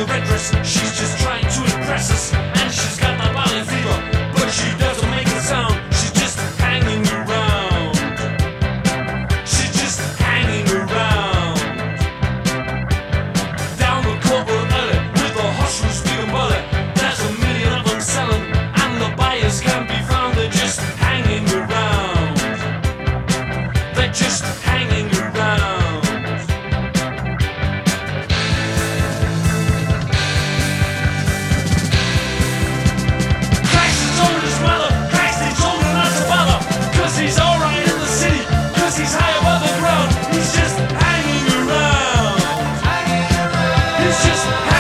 red dress. She's just trying to impress us, and she's got the valley fever, but she doesn't make a sound. She's just hanging around. She's just hanging around. Down the corporate alley with the hustle, speed and bullet. There's a million of them selling, and the buyers can be found. They're just hanging around. They're just hanging around. He's alright in the city, cause he's high above the ground. He's just hanging around. He's just hanging around.